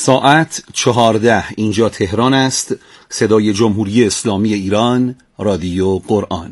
ساعت 14 اینجا تهران است. صدای جمهوری اسلامی ایران، رادیو قرآن.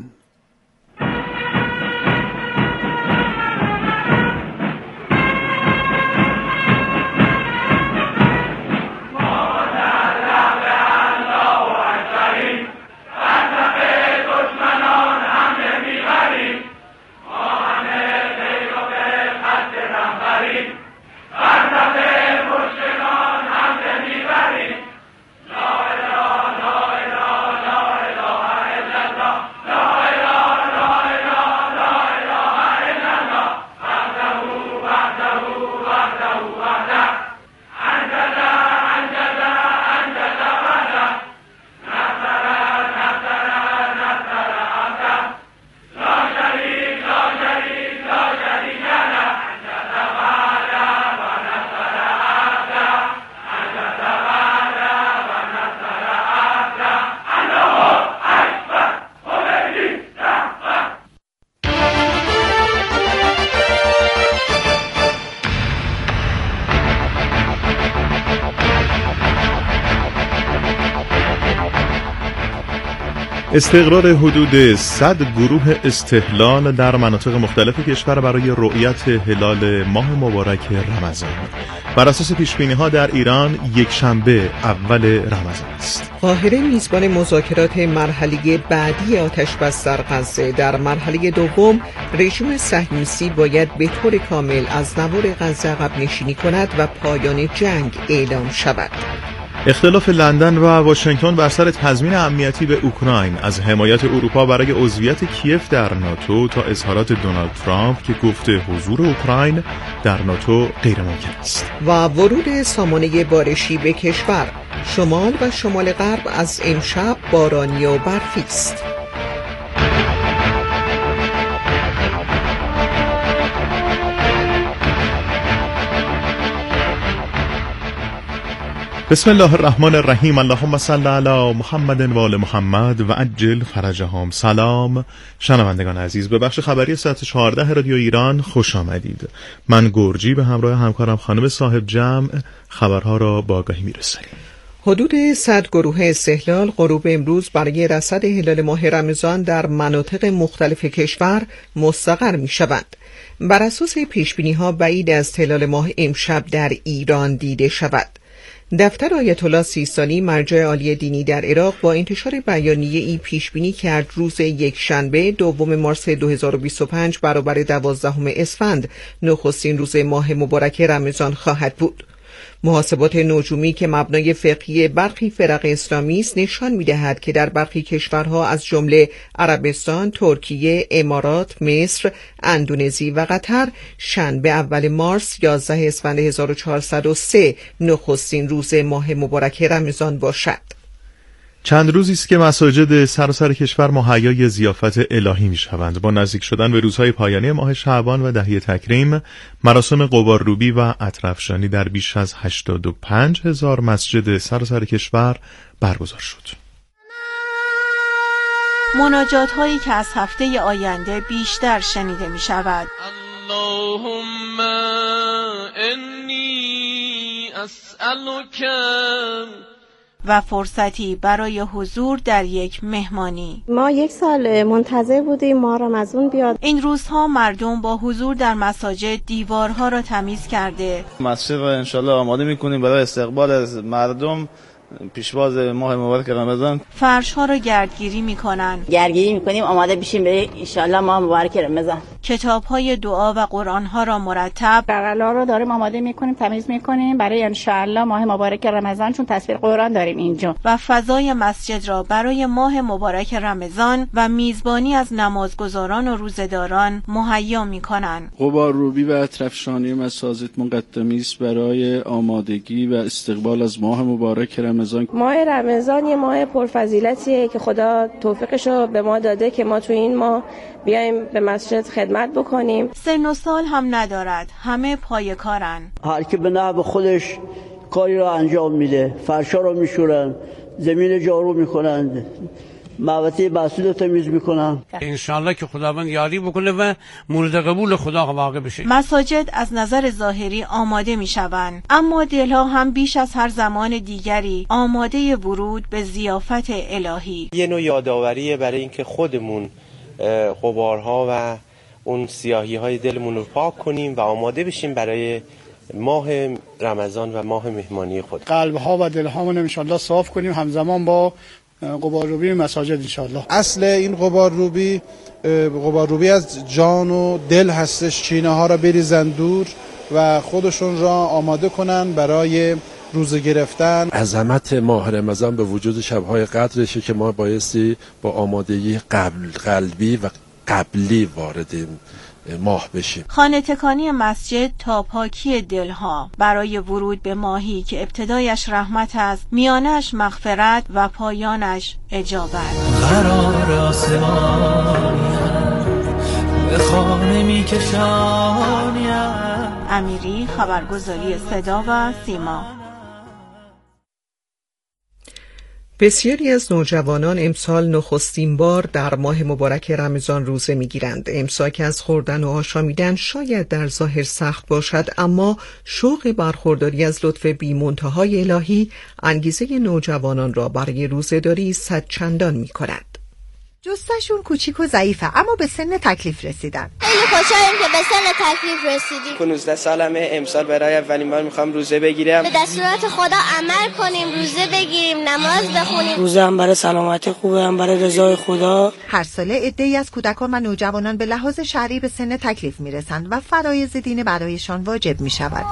استقرار حدود 100 گروه استهلال در مناطق مختلف کشور برای رؤیت هلال ماه مبارک رمضان. بر اساس پیشبینی‌ها در ایران یک شنبه اول رمضان است. قاهره میزبان مذاکرات مرحله بعدی آتش‌بس در غزه. در مرحله دوم رژیم صهیونیستی باید به طور کامل از نوار غزه عقب نشینی کند و پایان جنگ اعلام شود. اختلاف لندن و واشنگتن بر سر تضمین امنیتی به اوکراین، از حمایت اروپا برای عضویت کیف در ناتو تا اظهارات دونالد ترامپ که گفته حضور اوکراین در ناتو غیر ممکن است. و ورود سامانه بارشی به کشور. شمال و شمال غرب از امشب بارانی و برفی است. بسم الله الرحمن الرحیم. اللهم صل علی محمد و آل محمد و عجل فرجهم. سلام شنوندگان عزیز، به بخش خبری ساعت 14 رادیو ایران خوش آمدید. من گرجی به همراه همکارم خانم صاحب جمع خبرها را با آگاهی میرسانیم. حدود 100 گروه استهلال غروب امروز برای رصد هلال ماه رمضان در مناطق مختلف کشور مستقر می شوند. بر اساس پیشبینی‌ها بعید است هلال ماه امشب در ایران دیده شود. دفتر آیت الله سیستانی مرجع عالی دینی در عراق با انتشار بیانیه‌ای پیشبینی کرد روز یکشنبه دوم مارس 2025 برابر 12 اسفند نخستین روز ماه مبارک رمضان خواهد بود. محاسبات نجومی که مبنای فقهی برخی فرق اسلامی است نشان می‌دهد که در برخی کشورها از جمله عربستان، ترکیه، امارات، مصر، اندونزی و قطر شنبه اول مارس 11 اسفند 1403 نخستین روز ماه مبارک رمضان باشد. چند روزی است که مساجد سراسر کشور مهیای ضیافت الهی می‌شوند. با نزدیک شدن به روزهای پایانی ماه شعبان و دهه تکریم، مراسم غبارروبی و عطرافشانی در بیش از 85,000 مسجد سراسر کشور برگزار شد. مناجات هایی که از هفته آینده بیشتر شنیده می شود. اللهم انی اسألک، و فرصتی برای حضور در یک مهمانی. ما یک سال منتظر بودیم ماه رمضان بیاد. این روزها مردم با حضور در مساجد دیوارها را تمیز کرده، مسجد را انشالله آماده میکنیم برای استقبال از مردم پیشواز ماه مبارک رمضان. فرش‌ها را گردگیری می‌کنن. گردگیری می‌کنیم آماده بشیم برای انشالله ماه مبارک رمضان. کتاب‌های دعا و قرآن‌ها را مرتب، بغلا رو داریم آماده می‌کنیم، تمیز می‌کنیم برای انشالله ماه مبارک رمضان، چون تصویر قرآن داریم اینجا. و فضای مسجد را برای ماه مبارک رمضان و میزبانی از نمازگزاران و روزه‌داران مهیا می‌کنن. غبارروبی و عطرافشانی مساجد مقدمی است برای آمادگی و استقبال از ماه مبارک رمضان. ماه رمضان یه ماه پرفضیلتیه که خدا توفیقشو به ما داده که ما تو این ماه بیایم به مسجد خدمت بکنیم. سن و سال هم ندارد، همه پای کارن. هر کی به نحو خودش کاری را انجام میده، فرشا رو میشورن، زمین جارو میکنن، محوطه محصول رو تمیز میکنن. انشالله که خداوند یاری بکنه و مورد قبول خدا واقع بشه. مساجد از نظر ظاهری آماده میشوند، اما دلها هم بیش از هر زمان دیگری آماده ورود به ضیافت الهی. یه نوع یادآوری برای اینکه خودمون غبارها و اون سیاهی‌های دلمون رو پاک کنیم و آماده بشیم برای ماه رمضان و ماه مهمانی خود. قلب‌ها و دل‌هامون انشالله صاف کنیم همزمان با غبارروبی مساجد انشالله. اصل این غبارروبی از جان و دل هستش. چینه‌ها را بریزن دور و خودشون را آماده کنن برای روزه گرفتن. عظمت ماه رمضان به وجود شب‌های قدرشه که ما بایستی با آمادگی قلبی و قبلی وارد ماه بشیم. خانه تکانی مسجد تا پاکی دلها برای ورود به ماهی که ابتدایش رحمت است، میانش مغفرت و پایانش اجابت. قرار آسمانی به خانه میکشانی. امیری، خبرگزاری صدا و سیما. بسیاری از نوجوانان امسال نخستین بار در ماه مبارک رمضان روزه میگیرند. امساک از خوردن و آشامیدن شاید در ظاهر سخت باشد، اما شوق برخورداری از لطف بی منتهای الهی انگیزه نوجوانان را برای روزه‌داری صد چندان می‌کند. جستشون کوچیک و ضعیفه اما به سن تکلیف رسیدن. خیلی خوشحالم که به سن تکلیف رسیدیم. 15 سالمه، امسال برای اولین بار میخوام روزه بگیرم. به دستورات خدا عمل کنیم، روزه بگیریم، نماز بخونیم. روزه هم برای سلامتی خوبه، هم برای رضای خدا. هر ساله عده‌ای از کودکان و نوجوانان به لحاظ شرعی به سن تکلیف میرسند و فرایض دین برایشان واجب میشود.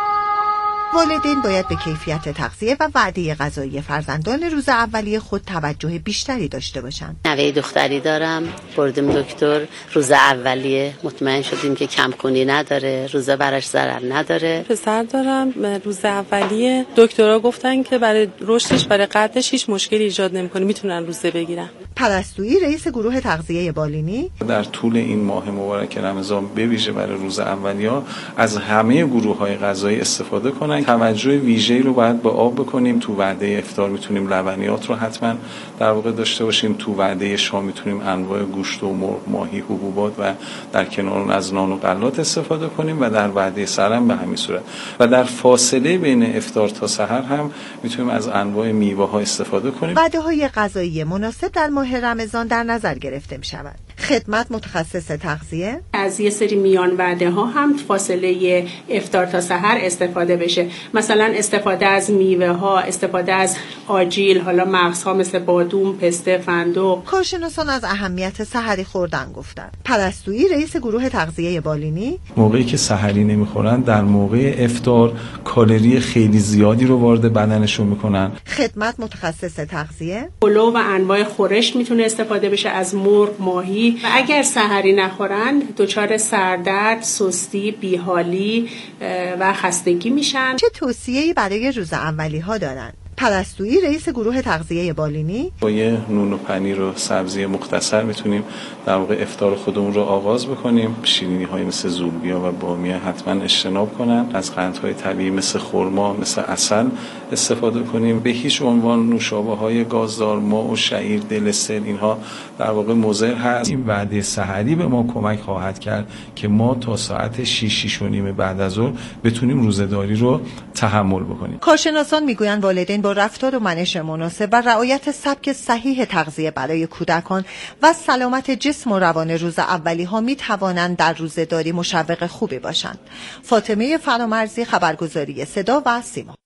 والدین باید به کیفیت تغذیه و وعده غذایی فرزندان روز اولیه خود توجه بیشتری داشته باشند. نوه دختری دارم، بردیم دکتر، روز اولیه مطمئن شدیم که کمخونی نداره، روزه براش ضرر نداره. پسر دارم، روز اولیه دکترها گفتن که برای رشدش، برای قدش هیچ مشکلی ایجاد نمیکنه، میتونن روزه بگیرن. پرستویی، رئیس گروه تغذیه بالینی: در طول این ماه مبارک رمضان به ویژه برای روز اولیه از همه گروه‌های غذایی استفاده کنن. توجه ویژه‌ای رو باید به آب بکنیم. تو وعده افطار میتونیم لبنیات رو حتما در واقع داشته باشیم. تو وعده شام میتونیم انواع گوشت و مرغ، ماهی، حبوبات و در کنار اون از نان و غلات استفاده کنیم و در وعده سحر به همین صورت. و در فاصله بین افطار تا سحر هم میتونیم از انواع میوه‌ها استفاده کنیم. وعده‌های غذایی مناسب در ماه رمضان در نظر گرفته می‌شود. خدمت متخصص تغذیه: از یه سری میان وعده ها هم فاصله افطار تا سحر استفاده بشه. مثلا استفاده از میوه ها، استفاده از آجیل، حالا مغزها مثل بادوم، پسته، فندق. کارشناسان از اهمیت سحری خوردن گفتند. پرستویی، رئیس گروه تغذیه بالینی: موقعی که سحری نمیخورن در موقع افطار کالری خیلی زیادی رو وارد بدنشون میکنن. خدمت متخصص تغذیه: پلو و انواع خورش میتونه استفاده بشه از مرغ، ماهی. و اگر سحری نخورن دچار سردرد، سستی، بیحالی و خستگی میشن. چه توصیه‌ای برای روز اولی ها دارن؟ پرستویی، رئیس گروه تغذیه بالینی: با یه نون و پنیر و سبزی مختصر میتونیم در واقع افطار خودمون رو آغاز بکنیم. شیرینی‌های مثل زولبیا و بامیه حتما اجتناب کنن. از قندهای طبیعی مثل خرما، مثل عسل استفاده کنیم. به هیچ عنوان نوشابه‌های گازدار، ماء و شعیر، دلستر، اینها در واقع مضر هست. این وعده سحری به ما کمک خواهد کرد که ما تا ساعت 6:30 بعد از ظهر بتونیم روزه‌داری رو تحمل بکنیم. کارشناسان میگویند والدین با رفتار و منش مناسب و رعایت سبک صحیح تغذیه برای کودکان و سلامت جسم و روان روز اولی ها می توانند در روزه‌داری مشوق خوبی باشند. فاطمه فرامرزی، خبرگزاری صدا و سیما.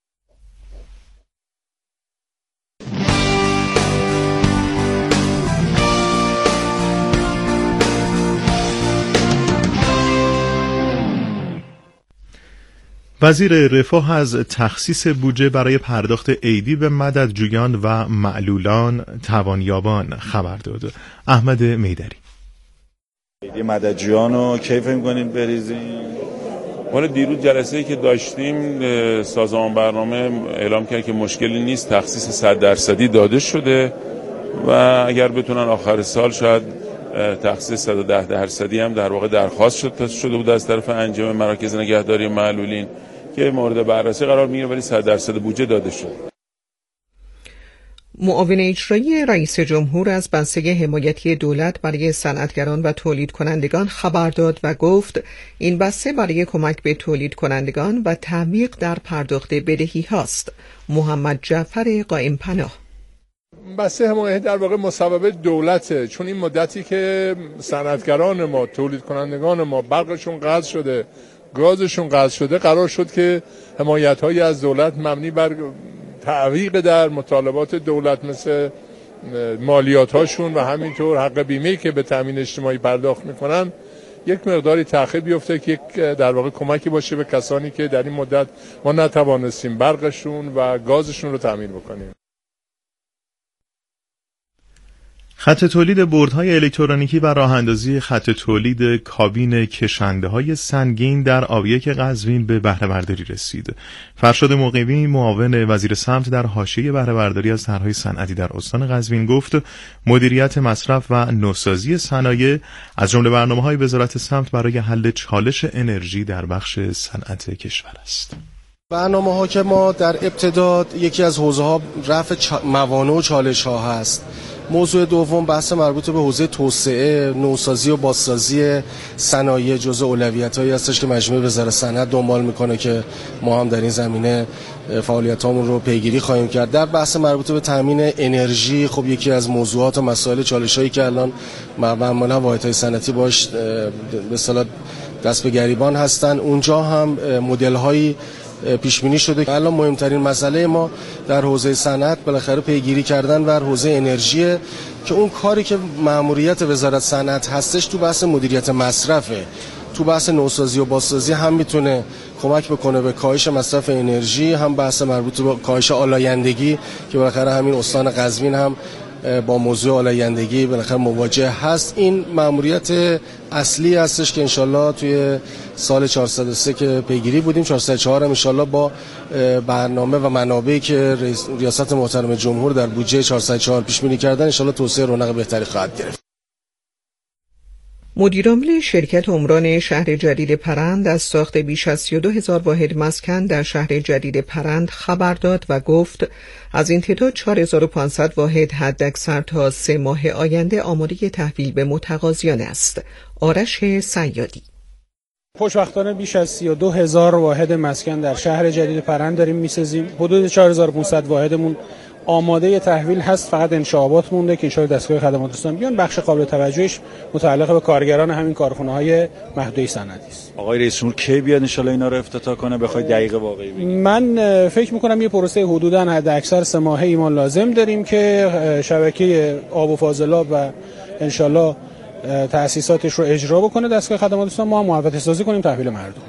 وزیر رفاه از تخصیص بودجه برای پرداخت عیدی به مددجویان و معلولان توانیابان خبر داد. احمد میدری: عیدی مددجویان رو کی فکر می‌کنید بریزیم؟ ما دیروز جلسه‌ای که داشتیم سازمان برنامه اعلام کرد که مشکلی نیست، تخصیص 100% داده شده و اگر بتونن آخر سال شاید تخصیص 110% هم در واقع درخواست شده بود از طرف انجام مراکز نگهداری معلولین که مورد بررسی قرار میگیره، ولی 100% بودجه داده شد. معاون اجرایی رئیس جمهور از بسته حمایتی دولت برای صنعتگران و تولید کنندگان خبر داد و گفت این بسته برای کمک به تولید کنندگان و تعمیق در پرداخت بدهی هاست. محمد جعفر قائم پناه: بسته حمایت در واقع مصوبه دولته، چون این مدتی که صنعتگران ما، تولید کنندگان ما برقشون قطع شده، گازشون قطع شده، قرار شد که حمایت‌هایی از دولت مبنی بر تعویق در مطالبات دولت مثل مالیات‌هاشون و همینطور حق بیمه‌ای که به تامین اجتماعی پرداخت می‌کنن یک مقداری تأخیر بیفته که در واقع کمکی باشه به کسانی که در این مدت ما نتوانستیم برقشون و گازشون رو تامین بکنیم. خط تولید بردهای الکترونیکی و راه‌اندازی خط تولید کابین کشنده‌های سنگین در آبیک قزوین به بهره‌برداری رسید. فرشاد مقیمی، معاون وزیر سمت در حاشیه بهره‌برداری از طرح‌های صنعتی در استان قزوین، گفت مدیریت مصرف و نوسازی صنایع از جمله برنامه‌های وزارت سمت برای حل چالش انرژی در بخش صنعت کشور است. برنامه‌ها که ما در ابتدا یکی از حوزه‌ها رفع موانع و چالش‌ها هست. موضوع دوم بحث مربوط به حوزه توسعه، نوسازی و بازسازی صنایع جزء اولویت‌هایی هستش که مجموعه وزارت صنعت دنبال میکنه که ما هم در این زمینه فعالیتامون رو پیگیری خواهیم کرد. در بحث مربوط به تامین انرژی، خب یکی از موضوعات و مسائل چالش‌هایی که الان معمولا واحدهای صنعتی باش به اصطلاح دست به گریبان هستن، اونجا هم مدل‌هایی پیش بینی شده. الان مهمترین مسئله ما در حوزه صنعت بالاخره پیگیری کردن بر حوزه انرژی که اون کاری که مأموریت وزارت صنعت هستش تو بحث مدیریت مصرفه، تو بحث نوسازی و بازسازی هم میتونه کمک بکنه به کاهش مصرف انرژی، هم بحث مربوط به کاهش آلایندگی که بالاخره همین استان قزوین هم با موضوع آلایندگی بالاخره مواجه هست. این مأموریت اصلی هستش که انشالله توی سال 403 که پیگیری بودیم، 404 هم انشالله با برنامه و منابعی که ریاست محترم جمهور در بودجه 404 پیش بینی کردن انشالله توسعه رونق بهتری خواهد گرفت. مدیرعامل شرکت عمران شهر جدید پرند از ساخت بیش از 32,000 واحد مسکن در شهر جدید پرند خبر داد و گفت از این تعداد 4,500 واحد حداکثر تا 3 ماه آینده آماده تحویل به متقاضیان است. آرش صیادی: خوشبختانه بیش از 32,000 واحد مسکن در شهر جدید پرند داریم میسازیم. حدود 4,500 واحدمون آماده تحویل هست، فقط انشاءات مونده که انشاء دستگاه خدمات رسان بیان. بخش قابل توجهش متعلق به کارگران همین کارخانه‌های محدوده صنعتی است. آقای رئیس جمهور کی بیاد ان شاءالله اینا رو افتتاح کنه؟ بخوای دقیق واقعی بگید. من فکر می‌کنم یه پروسه حدوداً حداکثر 3 ماهه‌ای ما لازم داریم که شبکه آب و فاضلاب و انشاءالله تأسیساتش رو اجرا بکنه دستگاه خدمات رسان، ما هم محوطه سازی کنیم تحویل مردم.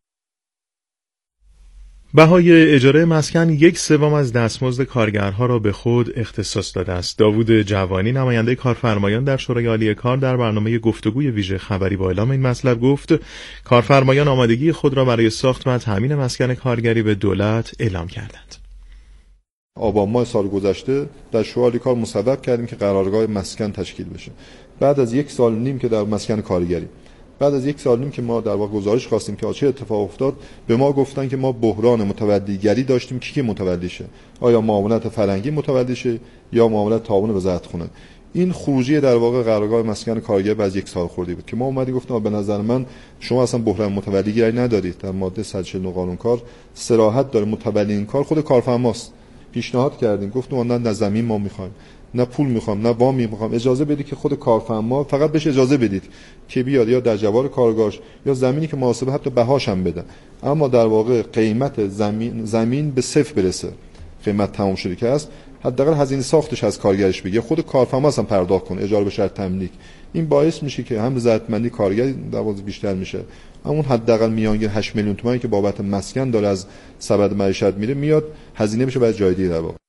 بهای اجاره مسکن 1/3 از دستمزد کارگرها را به خود اختصاص داده است. داوود جوانی، نماینده کارفرمایان در شورای عالی کار، در برنامه گفتگوی ویژه خبری با اعلام این مطلب گفت کارفرمایان آمادگی خود را برای ساخت و تامین مسکن کارگری به دولت اعلام کردند. آبان ماه سال گذشته در شورای عالی کار مصوب کردیم که قرارگاه مسکن تشکیل بشه. بعد از 1 سال و نیم که در مسکن کارگری، بعد از 1 سال و نیم که ما در واقع گزارش خواستیم که چه اتفاق افتاد، به ما گفتن که ما بحران متولیگری داشتیم. کی متولی شه؟ آیا معاونت فرنگی متولی شه یا معاونت تعاون وزارتخونه؟ این خروجی در واقع قرارگاه مسکن کارگر بعد از 1 سال خوردی بود که ما اومدیم گفتیم به نظر من شما اصلا بحران متولیگری ندارید. در ماده 149 قانون کار صراحت داره متولی این کار خود کارفرماست. پیشنهاد کردیم، گفتم نه زمین ما می‌خوایم، نه پول میخوام، نه وام میخوام، اجازه بدید که خود کارفرما فقط بهش اجازه بدید که بیاد یا در جوار کارگاهش یا زمینی که مناسبه حتی بهاش هم بده، اما در واقع قیمت زمین به 0 برسه، قیمت تمام شده که است، حداقل هزینه ساختش از کارگرش بگیره، خود کارفرما هم پرداخت کنه، اجاره به شرط تملیک. این باعث میشه که هم رضایتمندی کارگر در واقع بیشتر میشه. همون حداقل میانگین 8 میلیون تومانی که بابت مسکن داره از سبد معیشت میره میاد هزینه بشه برای جای دیگه. در واقع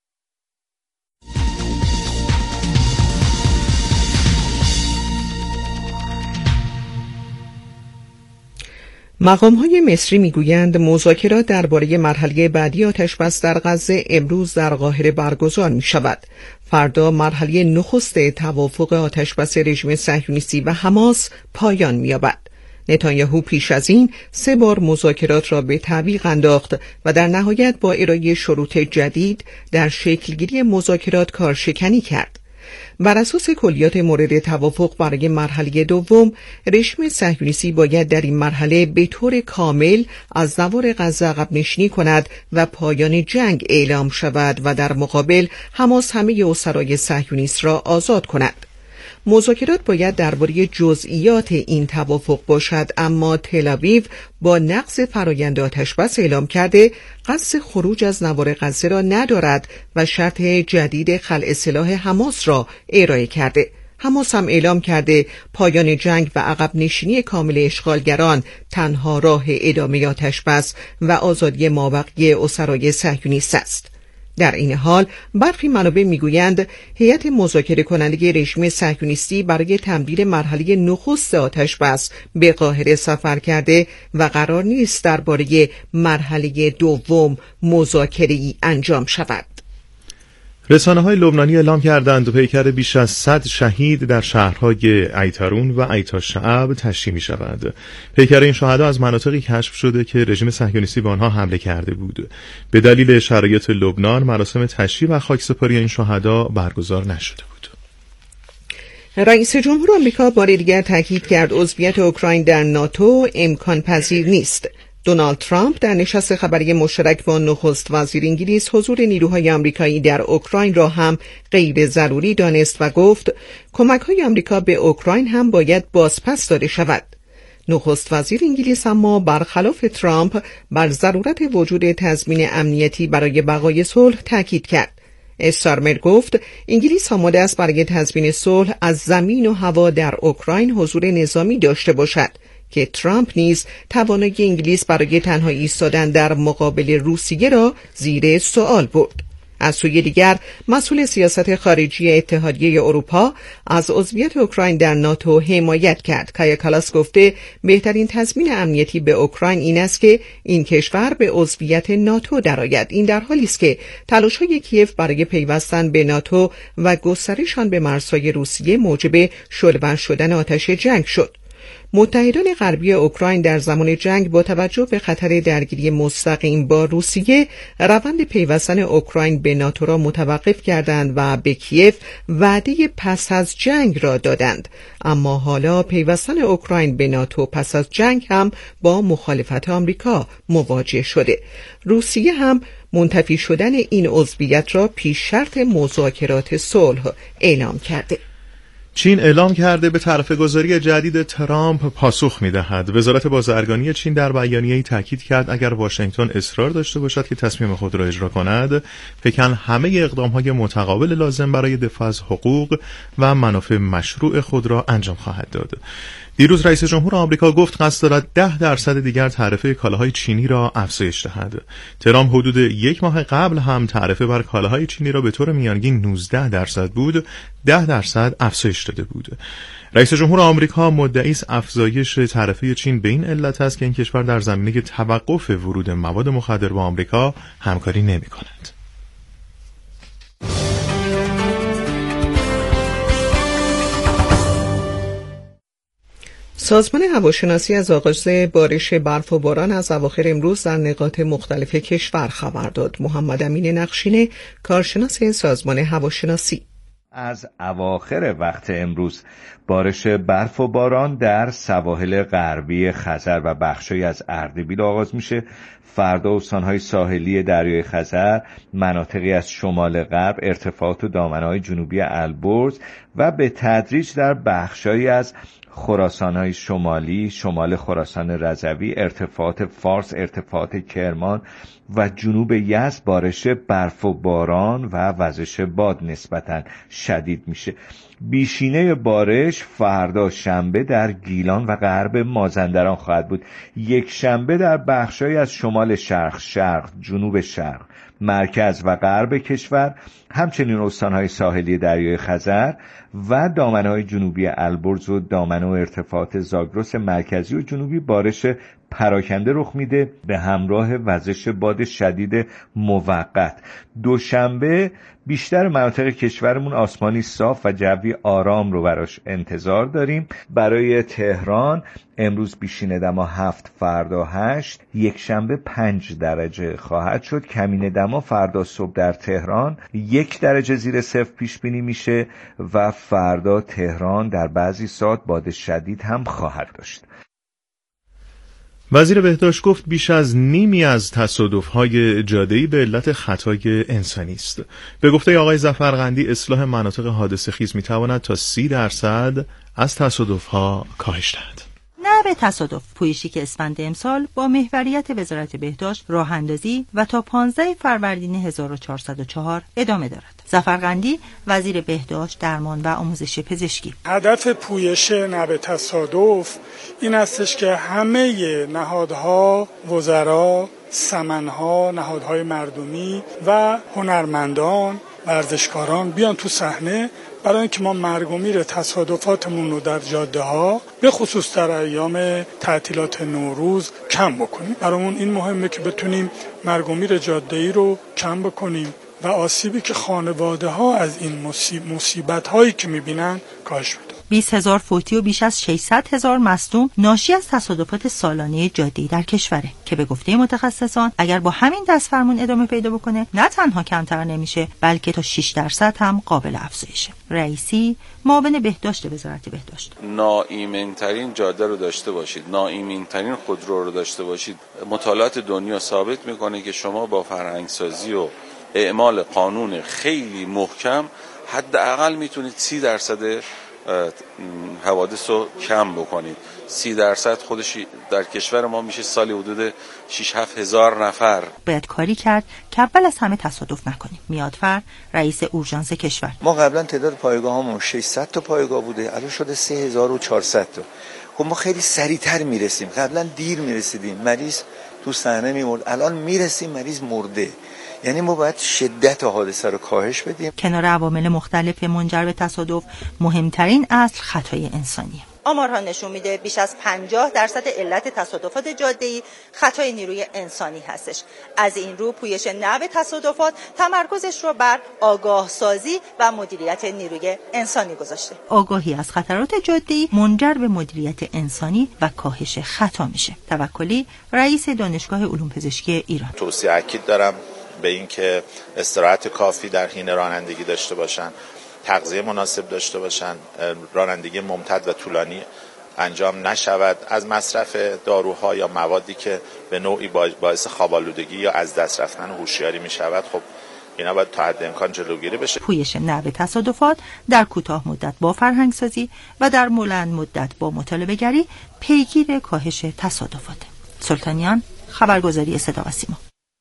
مقام‌های مصری میگویند مذاکرات درباره مرحله بعدی آتش‌بس در غزه امروز در قاهره برگزار می‌شود. فردا مرحله نخست توافق آتش‌بس رژیم صهیونیستی و حماس پایان می‌یابد. نتانیاهو پیش از این 3 بار مذاکرات را به تعویق انداخت و در نهایت با ارائه شروط جدید در شکلگیری مذاکرات کارشکنی کرد. بر اساس کلیات مورد توافق برای مرحله دوم، رژیم صهیونیستی باید در این مرحله به طور کامل از نوار غزه عقب نشینی کند و پایان جنگ اعلام شود و در مقابل حماس همه اسرای صهیونیست را آزاد کند. مذاکرات باید درباره جزئیات این توافق باشد، اما تل‌آویو با نقض فرایند آتش‌بس اعلام کرده قصد خروج از نوار غزه را ندارد و شرط جدید خلع سلاح حماس را ارائه کرده. حماس هم اعلام کرده پایان جنگ و عقب نشینی کامل اشغالگران تنها راه ادامه آتش‌بس و آزادی مابقی اسرای صهیونیست است. در این حال برخی منابع میگویند هیئت مذاکره کننده رژیم صهیونیستی برای تمدید مرحله نخست آتش‌بس به قاهره سفر کرده و قرار نیست درباره مرحله دوم مذاکره‌ای انجام شود. رسانه‌های لبنانی اعلام کردند پیکر بیش از 100 شهید در شهرهای ایتارون و ایتاشعب تشییع می‌شود. پیکر این شهدا از مناطقی کشف شده که رژیم صهیونیستی به آنها حمله کرده بود. به دلیل شرایط لبنان مراسم تشییع و خاکسپاری این شهدا برگزار نشده بود. رئیس جمهور آمریکا بار دیگر تاکید کرد عضویت اوکراین در ناتو امکان پذیر نیست. دونالد ترامپ در نشست خبری مشترک با نخست وزیر انگلیس حضور نیروهای آمریکایی در اوکراین را هم غیر ضروری دانست و گفت کمک‌های آمریکا به اوکراین هم باید بازپس داده شود. نخست وزیر انگلیس اما برخلاف ترامپ بر ضرورت وجود تضمین امنیتی برای بقای صلح تاکید کرد. استارمر گفت انگلیس آماده است برای تضمین صلح از زمین و هوا در اوکراین حضور نظامی داشته باشد که ترامپ نیز توانایی انگلیس برای تنها ایستادن در مقابل روسیه را زیر سوال برد. از سوی دیگر مسئول سیاست خارجی اتحادیه اروپا از عضویت اوکراین در ناتو حمایت کرد. کایا کالاس گفته بهترین تضمین امنیتی به اوکراین این است که این کشور به عضویت ناتو درآید. این در حالی است که تلاش‌های کیف برای پیوستن به ناتو و گسترش آن به مرزهای روسیه موجب شعله‌ور شدن آتش جنگ شد. متحدان غربی اوکراین در زمان جنگ با توجه به خطر درگیری مستقیم با روسیه روند پیوستن اوکراین به ناتو را متوقف کردند و به کیف وعده پس از جنگ را دادند، اما حالا پیوستن اوکراین به ناتو پس از جنگ هم با مخالفت آمریکا مواجه شده. روسیه هم منتفی شدن این عضویت را پیش شرط مذاکرات صلح اعلام کرده. چین اعلام کرده به طرفه‌گذاری جدید ترامپ پاسخ می‌دهد. وزارت بازرگانی چین در بیانیه‌ای تاکید کرد اگر واشنگتن اصرار داشته باشد که تصمیم خود را اجرا کند، پکن همه اقدام‌های متقابل لازم برای دفاع از حقوق و منافع مشروع خود را انجام خواهد داد. دیروز رئیس جمهور آمریکا گفت قصد دارد 10% دیگر تعرفه کالاهای چینی را افزایش دهد. ترامپ حدود 1 ماه قبل هم تعرفه بر کالاهای چینی را به طور میانگین 19% بود، 10% افزایش داده بود. رئیس جمهور آمریکا مدعی است افزایش تعرفه چین به این علت است که این کشور در زمینه توقف ورود مواد مخدر به آمریکا همکاری نمی‌کند. سازمان هواشناسی از آغاز بارش برف و باران از اواخر امروز در نقاط مختلف کشور خبر داد. محمد امین نقشین، کارشناس سازمان هواشناسی: از اواخر وقت امروز بارش برف و باران در سواحل غربی خزر و بخشی از اردبیل آغاز میشه. فردا استانهای ساحلی دریای خزر، مناطقی از شمال غرب، ارتفاعات و دامنه‌های جنوبی البرز و به تدریج در بخشی از خراسان‌های شمالی، شمال خراسان رضوی، ارتفاعات فارس، ارتفاعات کرمان و جنوب یزد بارش برف و باران و وزش باد نسبتاً شدید میشه. بیشینه بارش فردا شنبه در گیلان و غرب مازندران خواهد بود. یک شنبه در بخشای از شمال شرق، جنوب شرق، مرکز و غرب کشور، همچنین استانهای ساحلی دریای خزر و دامنه‌های جنوبی البرز و دامنه و ارتفاعات زاگرس مرکزی و جنوبی بارش پراکنده رخ میده به همراه وزش باد شدید موقت. دوشنبه بیشتر مناطق کشورمون آسمانی صاف و جوی آرام رو براش انتظار داریم. برای تهران امروز بیشین دما 7، فردا 8، یکشنبه 5 درجه خواهد شد. کمین دما فردا صبح در تهران 1 درجه زیر صفر پیش بینی میشه و فردا تهران در بعضی ساعات باد شدید هم خواهد داشت. وزیر بهداشت گفت بیش از نیمی از تصادف‌های جاده‌ای به علت خطای انسانی است. به گفته آقای ظفرقندی اصلاح مناطق حادثه‌خیز می‌تواند تا 30% از تصادف‌ها کاهش دهد. نه به تصادف، پویشی اسفند امسال با محوریت وزارت بهداشت راه اندازی و تا 15 فروردین 1404 ادامه دارد. ظفرقندی وزیر بهداشت، درمان و آموزش پزشکی: هدف پویش نه به تصادف این استش که همه نهادها، وزرا، سمنها، نهادهای مردمی و هنرمندان، ورزشکاران بیان تو صحنه برای اینکه ما مرگ و میر تصادفاتمون رو در جاده ها به خصوص در ایام تعطیلات نوروز کم بکنیم. برامون این مهمه که بتونیم مرگ و میر جاده‌ای رو کم بکنیم و آسیبی که خانواده ها از این مصیبت هایی که میبینن کاهش بده. 20,000 فوتی و بیش از 600,000 مصدوم ناشی از تصادفات سالانه جاده‌ای در کشوره که به گفته متخصصان اگر با همین دستفرمون ادامه پیدا بکنه نه تنها کمتر نمیشه بلکه تا 6% هم قابل افزایشه. رئیسی معاون بهداشت وزارت بهداشت: ناایمن‌ترین جاده رو داشته باشید، ناایمن‌ترین خودرو رو داشته باشید. مطالعات دنیا ثابت میکنه که شما با فرهنگسازی و اعمال قانون خیلی محکم حداقل میتونید 30% حوادث رو کم بکنید. 30% خودش در کشور ما میشه سالی حدود 6-7 هزار نفر. باید کاری کرد که اول از همه تصادف نکنیم. میادفر رئیس اورژانس کشور: ما قبلا تعداد پایگاهامون 600 تا پایگاه بوده، الان شده 3400 تا. خب ما خیلی سریعتر میرسیم، قبلا دیر میرسیدیم، مریض تو صحنه میمرد، الان میرسیم مریض مرده. یعنی ما باید شدت حادثه رو کاهش بدیم. کنار عوامل مختلف منجر به تصادف مهمترین اصل خطای انسانیه. آمارها نشون میده بیش از 50% علت تصادفات جاده‌ای خطای نیروی انسانی هستش. از این رو پویش نه به تصادفات تمرکزش رو بر آگاه سازی و مدیریت نیروی انسانی گذاشته. آگاهی از خطرات جاده‌ای منجر به مدیریت انسانی و کاهش خطا میشه. توکلی رئیس دانشگاه علوم پزشکی ایران: توصیه اکید دارم به اینکه استراحت کافی در حین رانندگی داشته باشن، تغذیه مناسب داشته باشن، رانندگی ممتد و طولانی انجام نشود، از مصرف داروها یا موادی که به نوعی باعث خواب‌آلودگی یا از دست رفتن هوشیاری می شود. خب اینا باید تا حد امکان جلوگیری بشه. پویش نه به تصادفات در کوتاه مدت با فرهنگسازی و در بلند مدت با مطالبه گری پیگیر کاهش تصادفات. سلطانیان، خبرگزاری صدا و سیما.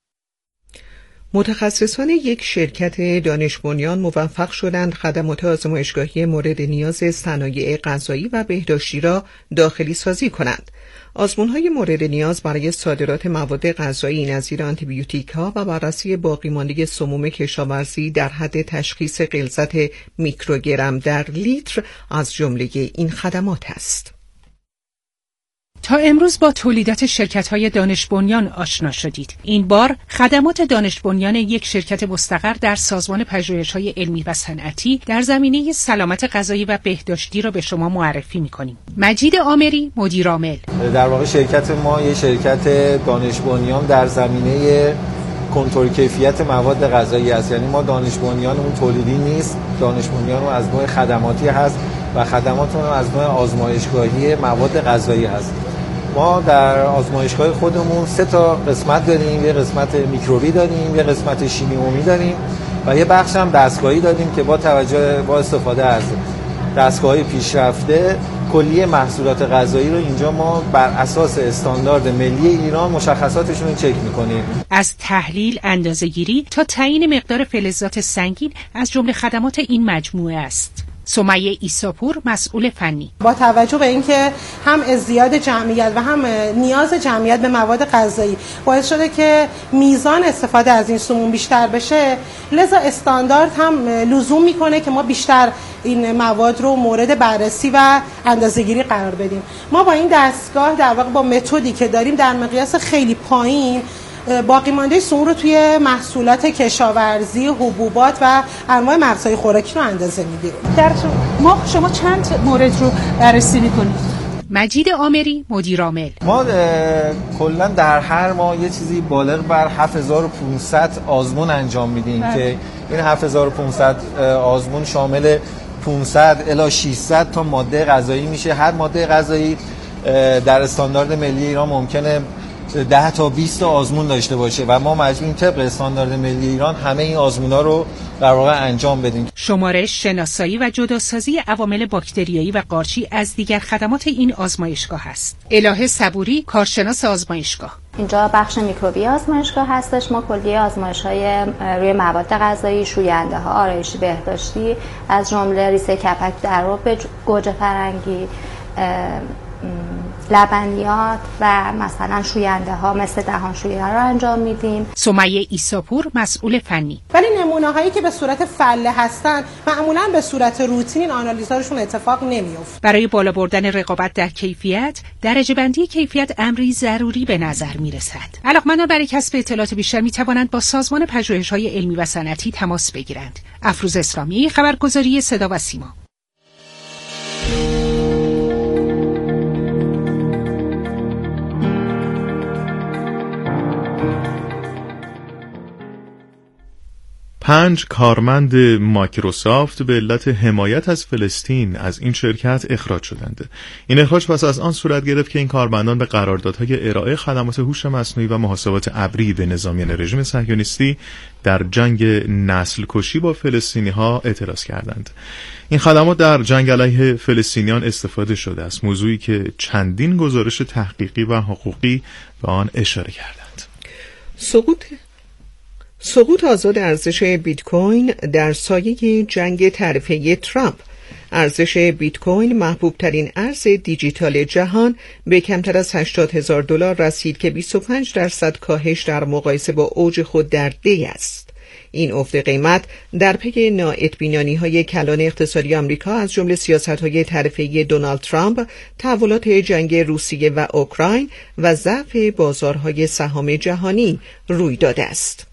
متخصصان یک شرکت دانش بنیان موفق شدند خدمات آزمایشگاهی مورد نیاز صنایع غذایی و بهداشتی را داخلی سازی کنند. آزمون‌های مورد نیاز برای صادرات مواد غذایی نظیر آنتیبیوتیک‌ها و بررسی باقیمانده سموم کشاورزی در حد تشخیص غلظت میکروگرم در لیتر از جمله این خدمات است. تا امروز با تولیدات شرکت‌های دانش بنیان آشنا شدید. این بار خدمات دانش بنیان، یک شرکت مستقر در سازمان پژوهش‌های علمی و صنعتی در زمینه سلامت غذایی و بهداشتی را به شما معرفی می‌کنیم. مجید عامری، مدیر عامل. در واقع شرکت ما یک شرکت دانش بنیان در زمینه کنترل کیفیت مواد غذایی است. یعنی ما دانش بنیانمون تولیدی نیست، دانش بنیانمون از نوع خدماتی هست و خدماتمون از نوع آزمایشگاهی مواد غذایی هست. ما در آزمایشگاه خودمون 3 تا قسمت داریم، یه قسمت میکروبی داریم، یه قسمت شیمی عمومی داریم و یه بخش هم دستگاهی داریم که با استفاده از دستگاه‌های پیشرفته کلیه محصولات غذایی رو اینجا ما بر اساس استاندارد ملی ایران مشخصاتشون رو چک می‌کنیم. از تحلیل، اندازه‌گیری تا تعیین مقدار فلزات سنگین از جمله خدمات این مجموعه است. سمیه عیساپور مسئول فنی: با توجه به اینکه هم ازدیاد جمعیت و هم نیاز جمعیت به مواد غذایی باعث شده که میزان استفاده از این سموم بیشتر بشه، لذا استاندارد هم لزوم میکنه که ما بیشتر این مواد رو مورد بررسی و اندازه‌گیری قرار بدیم. ما با این دستگاه در واقع با متدی که داریم در مقیاس خیلی پایین باقی مانده سموم رو توی محصولات کشاورزی، حبوبات و انواع مغذای خوراکی رو اندازه می‌گیریم. در ماه شما چند مورد رو بررسی می‌کنید؟ مجید عامری مدیر عامل: ما کلا در هر ماه یه چیزی بالغ بر 7500 آزمون انجام میدیم که این 7500 آزمون شامل 500 الی 600 تا ماده غذایی میشه. هر ماده غذایی در استاندارد ملی ایران ممکنه 10 تا 20 تا آزمون داشته باشه و ما مجبوریم طبق استاندارد ملی ایران همه این آزمونا رو در واقع انجام بدیم. شمارش، شناسایی و جداسازی عوامل باکتریایی و قارچی از دیگر خدمات این آزمایشگاه است. الهه صبوری، کارشناس آزمایشگاه: اینجا بخش میکروبی آزمایشگاه هستش. ما کلیه آزمایش‌های روی مواد غذایی، شوینده‌ها، آرایشی بهداشتی از جمله ریسه کپک در رب گوجه فرنگی، لبنیات و مثلا شوینده ها مثل دهانشویی ها رو انجام میدیم. سمیه عیساپور مسئول فنی: ولی نمونه هایی که به صورت فله هستن معمولا به صورت روتین این آنالیزهاشون اتفاق نمیفته. برای بالا بردن رقابت در کیفیت، درجه بندی کیفیت امری ضروری به نظر میرسد. علاقمندان برای کسب اطلاعات بیشتر می توانند با سازمان پژوهش‌های علمی و صنعتی تماس بگیرند. افروز اسلامی، خبرگزاری صدا و سیما. پنج کارمند مایکروسافت به علت حمایت از فلسطین از این شرکت اخراج شدند. این اخراج پس از آن صورت گرفت که این کارمندان به قراردادهای ارائه خدمات هوش مصنوعی و محاسبات ابری به نظامیان رژیم صهیونیستی در جنگ نسل کشی با فلسطینی‌ها اعتراض کردند. این خدمات در جنگ علیه فلسطینیان استفاده شده است، موضوعی که چندین گزارش تحقیقی و حقوقی به آن اشاره کردند. سقوط آزاد ارزش بیت کوین در سایه جنگ تعرفه‌ای ترامپ. ارزش بیت کوین محبوب ترین ارز دیجیتال جهان به کمتر از $80,000 رسید که 25% کاهش در مقایسه با اوج خود در دی است. این افت قیمت در پی نااطمینانی‌های کلان اقتصادی آمریکا از جمله سیاست‌های تعرفه‌ای دونالد ترامپ، تحولات جنگ روسیه و اوکراین و ضعف بازارهای سهام جهانی روی داده است.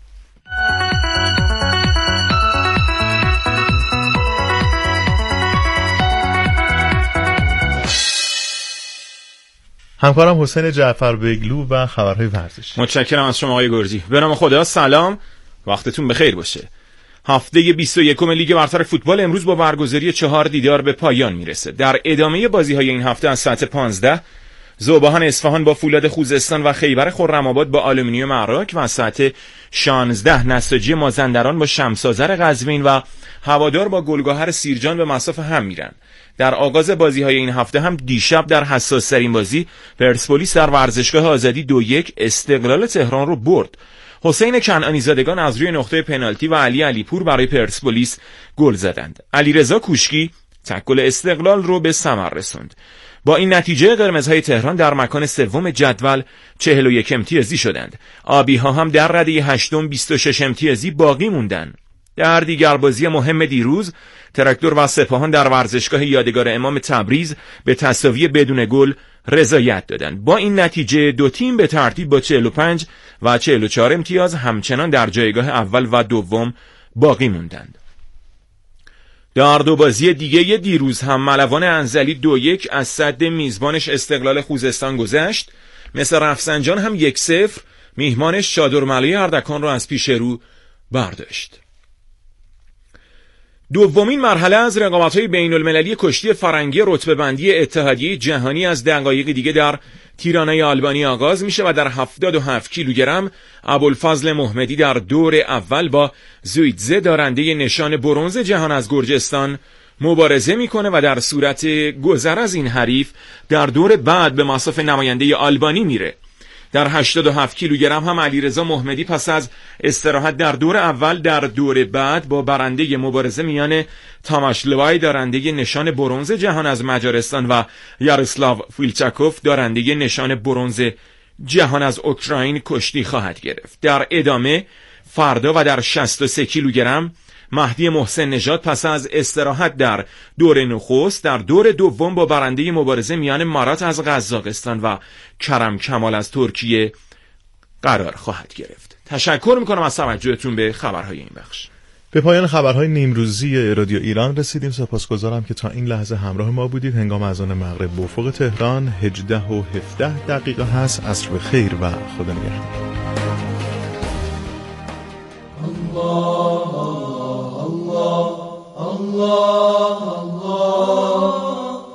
همکارم حسین جعفر بگلو و خبرهای ورزشی. متشکرم از شما آقای گرزی. به نام خدا، سلام، وقتتون بخیر باشه. هفته 21 لیگ برتر فوتبال امروز با برگزاری 4 دیدار به پایان میرسه. در ادامه بازی‌های این هفته از ساعت 15 ذوباهن اصفهان با فولاد خوزستان و خیبر خرم‌آباد با آلومینیوم عراق و ساعت 16 نساجی مازندران با شمس‌آذر قزوین و هوادار با گلگهر سیرجان به مصاف هم میرن. در آغاز بازی‌های این هفته هم دیشب در حساس‌ترین بازی پرسپولیس در ورزشگاه آزادی 2-1 استقلال تهران رو برد. حسین کنعانی زادگان از روی نقطه پنالتی و علی علیپور برای پرسپولیس گل زدند. علیرضا کوشکی تکل استقلال رو به ثمر رسوند. با این نتیجه قرمزهای تهران در مکان سوم جدول 41 امتیازی شدند. آبی‌ها هم در رده هشتم 26 امتیازی باقی موندن. در دیگر بازی مهم دیروز تراکتور و سپاهان در ورزشگاه یادگار امام تبریز به تساوی بدون گل رضایت دادند. با این نتیجه دو تیم به ترتیب با 45 و 44 امتیاز همچنان در جایگاه اول و دوم باقی موندند. در دو بازی دیگه دیروز هم ملوان انزلی 2-1 از سد میزبانش استقلال خوزستان گذشت. مثل رفسنجان هم 1-0 میهمانش چادرملای اردکان را از پیش رو برداشت. دومین مرحله از رقابت‌های بین‌المللی کشتی فرنگی رتبه‌بندی اتحادیه جهانی از دقایق دیگه در تیرانه آلبانی آغاز میشه و در 77 کیلوگرم ابوالفضل محمدی در دور اول با زویتزه دارنده نشان برنز جهان از گرجستان مبارزه میکنه و در صورت گذر از این حریف در دور بعد به مصاف نماینده آلبانی میره. در 87 کیلوگرم هم علیرضا محمدی پس از استراحت در دور اول در دور بعد با برنده مبارزه میان تاماش لوای دارنده نشان برنز جهان از مجارستان و یاروسلاو فیلچاکوف دارنده نشان برنز جهان از اوکراین کشتی خواهد گرفت. در ادامه فردا و در 63 کیلوگرم مهدی محسن نژاد پس از استراحت در دور نخست در دور دوم با برنده مبارزه میان مارات از قزاقستان و کرم کمال از ترکیه قرار خواهد گرفت. تشکر میکنم از توجهتون به خبرهای این بخش. به پایان خبرهای نیمروزی رادیو ایران رسیدیم. سپاسگزارم که تا این لحظه همراه ما بودید. هنگام اذان مغرب به افق تهران 18:17 هست. عصر بخیر و خدا نگهدار.